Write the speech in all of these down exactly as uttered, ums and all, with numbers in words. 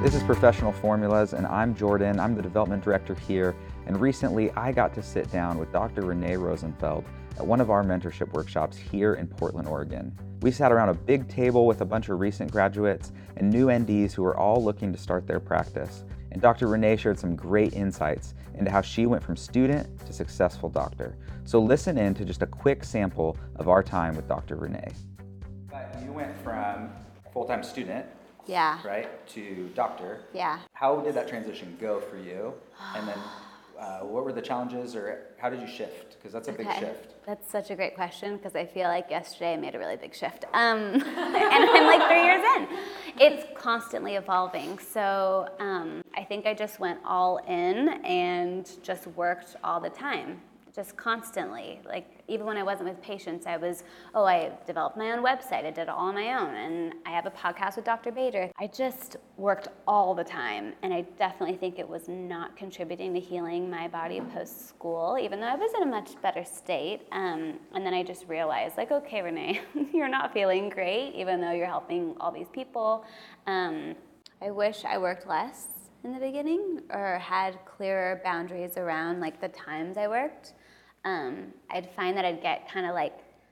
This is Professional Formulas, and I'm Jordan. I'm the development director here, and recently I got to sit down with Doctor Renee Rosenfeld at one of our mentorship workshops here in Portland, Oregon. We sat around a big table with a bunch of recent graduates and new N Ds who are all looking to start their practice. And Doctor Renee shared some great insights into how she went from student to successful doctor. So listen in to just a quick sample of our time with Doctor Renee. But you went from full-time student, yeah, right, to doctor. Yeah. How did that transition go for you? And then uh, what were the challenges, or how did you shift? Because that's a big Okay. shift. That's such a great question, because I feel like yesterday I made a really big shift. Um, and I'm like three years in. It's constantly evolving. So um, I think I just went all in and just worked all the time, just constantly. Like even when I wasn't with patients, I was, oh, I developed my own website. I did it all on my own. And I have a podcast with Doctor Bader. I just worked all the time. And I definitely think it was not contributing to healing my body post-school, even though I was in a much better state. Um, and then I just realized, like, okay, Renee, you're not feeling great, even though you're helping all these people. Um, I wish I worked less in the beginning, or had clearer boundaries around like the times I worked. Um, I'd find that I'd get kind of like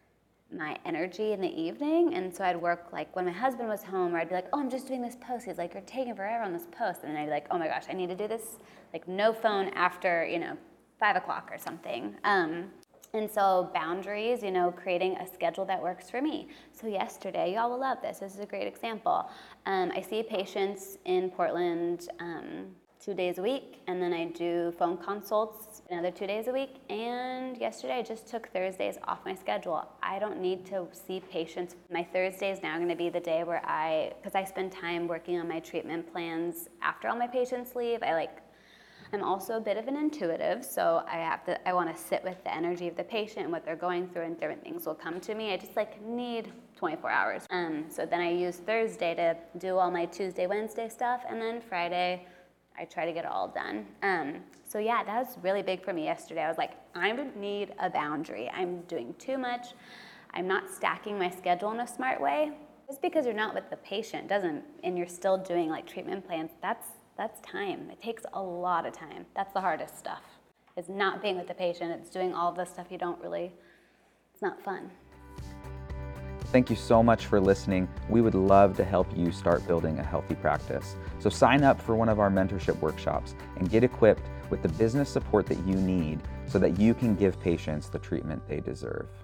my energy in the evening, and so I'd work like when my husband was home, or I'd be like, oh, I'm just doing this post. He's like, you're taking forever on this post. And then I'd be like, oh my gosh, I need to do this, like no phone after, you know, five o'clock or something. Um, and so boundaries, you know, creating a schedule that works for me. So yesterday, y'all will love this. This is a great example. Um, I see patients in Portland um, two days a week, and then I do phone consults another two days a week. And yesterday I just took Thursdays off my schedule. I don't need to see patients. My Thursday is now going to be the day where I, because I spend time working on my treatment plans after all my patients leave. I like, I'm also a bit of an intuitive, so I have to, I want to sit with the energy of the patient and what they're going through, and different things will come to me. I just like need twenty-four hours. Um, so then I use Thursday to do all my Tuesday, Wednesday stuff, and then Friday, I try to get it all done. Um, so yeah, that was really big for me yesterday. I was like, I need a boundary. I'm doing too much. I'm not stacking my schedule in a smart way. Just because you're not with the patient doesn't, and you're still doing like treatment plans, that's that's time. It takes a lot of time. That's the hardest stuff. It's not being with the patient. It's doing all the stuff you don't really, it's not fun. Thank you so much for listening. We would love to help you start building a healthy practice. So sign up for one of our mentorship workshops and get equipped with the business support that you need so that you can give patients the treatment they deserve.